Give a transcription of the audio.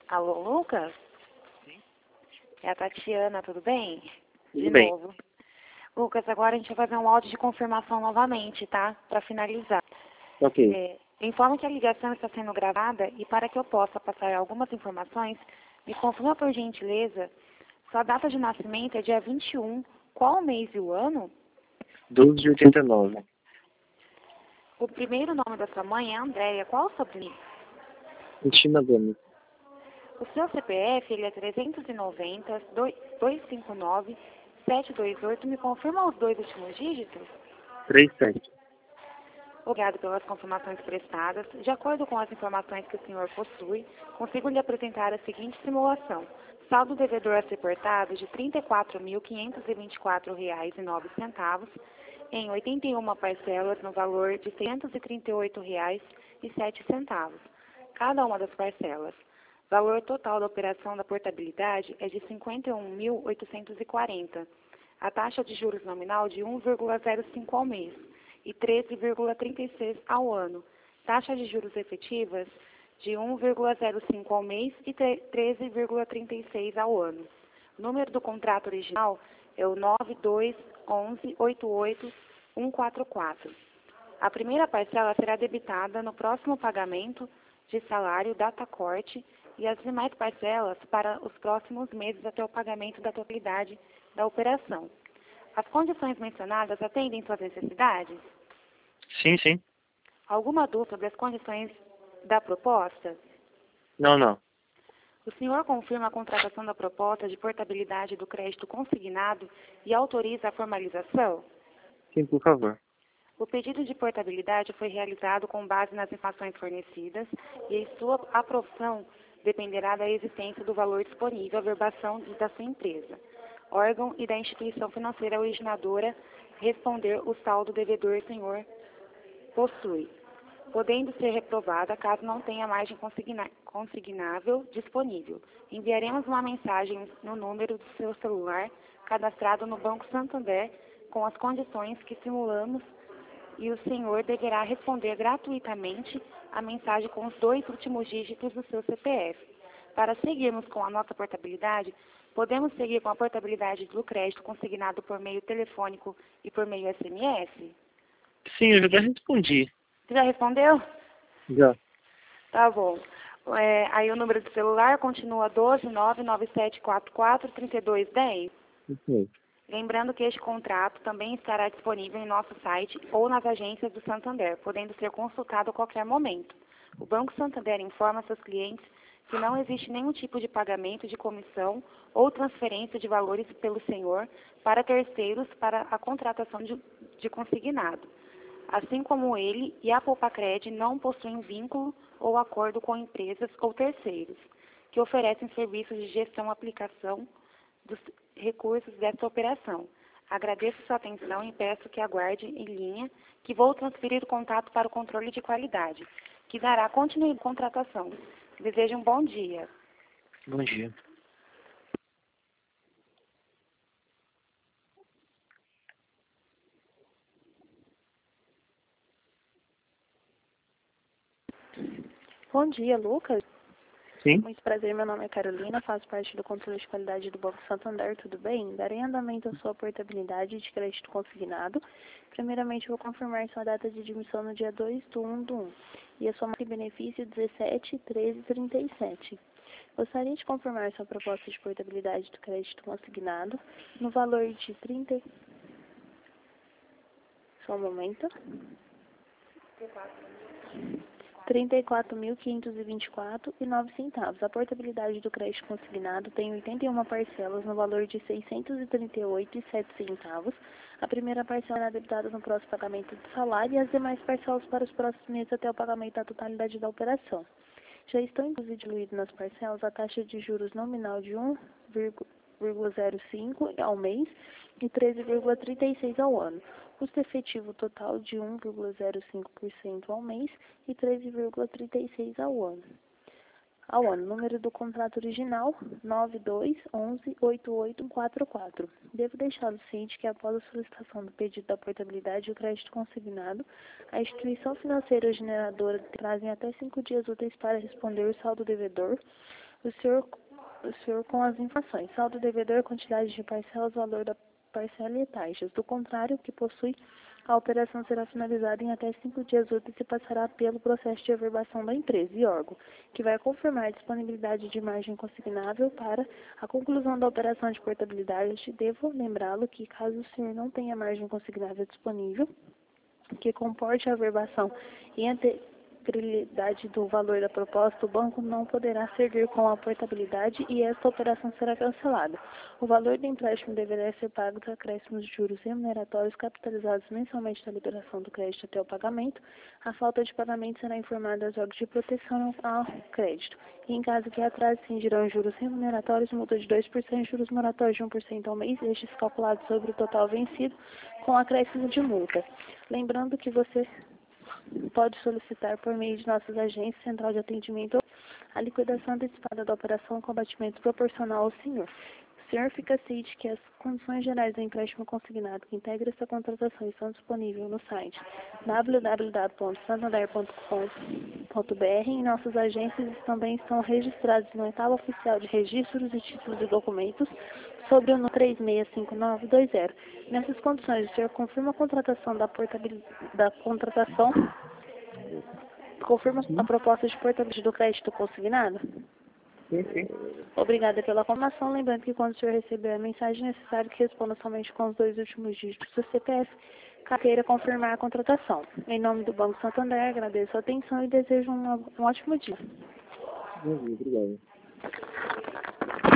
Alô, Lucas? Sim. É a Tatiana, tudo bem? Tudo bem. Novo. Lucas, agora a gente vai fazer um áudio de confirmação novamente, tá? Para finalizar. Ok. Informo que a ligação está sendo gravada e para que eu possa passar algumas informações, me confirma por gentileza, sua data de nascimento é dia 21, qual o mês e o ano? 12 de 89. O primeiro nome da sua mãe é Andréia, qual o sobrenome? Cristina Gomes. O seu CPF, ele é 390 259 728. Me confirma os dois últimos dígitos? 37. Obrigado pelas confirmações prestadas. De acordo com as informações que o senhor possui, consigo lhe apresentar a seguinte simulação. Saldo devedor a ser portado de R$ 34.524,09 em 81 parcelas no valor de R$ 638,07. Cada uma das parcelas. Valor total da operação da portabilidade é de R$ 51.840. A taxa de juros nominal de 1,05 ao mês e 13,36 ao ano. Taxa de juros efetivas de 1,05 ao mês e 13,36 ao ano. O número do contrato original é o 9211884144. A primeira parcela será debitada no próximo pagamento de salário, data corte, e as demais parcelas para os próximos meses até o pagamento da totalidade da operação. As condições mencionadas atendem suas necessidades? Sim. Alguma dúvida sobre as condições da proposta? Não. O senhor confirma a contratação da proposta de portabilidade do crédito consignado e autoriza a formalização? Sim, por favor. O pedido de portabilidade foi realizado com base nas informações fornecidas e em sua aprovação dependerá da existência do valor disponível à verbação da sua empresa, órgão e da instituição financeira originadora responder o saldo devedor senhor possui, podendo ser reprovada caso não tenha margem consignável disponível. Enviaremos uma mensagem no número do seu celular cadastrado no Banco Santander com as condições que simulamos e o senhor deverá responder gratuitamente a mensagem com os dois últimos dígitos do seu CPF. Para seguirmos com a nossa portabilidade, podemos seguir com a portabilidade do crédito consignado por meio telefônico e por meio SMS? Sim, eu já respondi. Você já respondeu? Já. Tá bom. Aí o número do celular continua 12997443210. Isso mesmo. Lembrando que este contrato também estará disponível em nosso site ou nas agências do Santander, podendo ser consultado a qualquer momento. O Banco Santander informa seus clientes que não existe nenhum tipo de pagamento de comissão ou transferência de valores pelo senhor para terceiros para a contratação de consignado. Assim como ele e a Poupacred não possuem vínculo ou acordo com empresas ou terceiros que oferecem serviços de gestão e aplicação dos recursos desta operação. Agradeço sua atenção e peço que aguarde em linha que vou transferir o contato para o controle de qualidade, que dará continuidade à contratação. Desejo um bom dia. Bom dia. Bom dia, Lucas. Sim. Muito prazer, meu nome é Carolina, faço parte do controle de qualidade do Banco Santander, tudo bem? Darei andamento à sua portabilidade de crédito consignado. Primeiramente, vou confirmar sua data de admissão no dia 2/1/1 e a sua marca de benefício 171337. Gostaria de confirmar sua proposta de portabilidade do crédito consignado no valor de 30... Só um momento. R$ 34.524,09. A portabilidade do crédito consignado tem 81 parcelas no valor de R$ 638,07. A primeira parcela será debitada no próximo pagamento do salário e as demais parcelas para os próximos meses até o pagamento da totalidade da operação. Já estão inclusive diluídas nas parcelas a taxa de juros nominal de 1,05 ao mês e 13,36 ao ano. Custo efetivo total de 1,05% ao mês e 13,36 ao ano. Número do contrato original, 92118844. Devo deixá-lo ciente que após a solicitação do pedido da portabilidade e o crédito consignado, a instituição financeira generadora trazem até 5 dias úteis para responder o saldo devedor, o senhor com as informações: saldo devedor, quantidade de parcelas, valor da parcela e taxas. Do contrário, que possui, a operação será finalizada em até 5 dias úteis e passará pelo processo de averbação da empresa e órgão, que vai confirmar a disponibilidade de margem consignável para a conclusão da operação de portabilidade. Devo lembrá-lo que, caso o senhor não tenha margem consignável disponível, que comporte a averbação e a integridade do valor da proposta, o banco não poderá seguir com a portabilidade e esta operação será cancelada. O valor do empréstimo deverá ser pago dos acréscimos de juros remuneratórios capitalizados mensalmente da liberação do crédito até o pagamento. A falta de pagamento será informada aos órgãos de proteção ao crédito. E, em caso que atrase, se indirão juros remuneratórios, multa de 2%, juros moratórios de 1% ao mês, estes calculados sobre o total vencido, com acréscimo de multa. Lembrando que você pode solicitar por meio de nossas agências, central de atendimento, a liquidação antecipada da operação com abatimento proporcional ao senhor. O senhor fica ciente que as condições gerais do empréstimo consignado que integra essa contratação estão disponíveis no site www.santander.com.br. Em nossas agências também estão registrados no etapa oficial de registros de títulos e documentos sobre o número 365920. Nessas condições, o senhor confirma a contratação confirma a proposta de portabilidade do crédito consignado? Sim, sim. Obrigada pela confirmação. Lembrando que quando o senhor receber a mensagem, é necessário que responda somente com os 2 últimos dígitos do CPF, caso queira confirmar a contratação. Em nome do Banco Santander, agradeço a atenção e desejo um ótimo dia. Obrigado.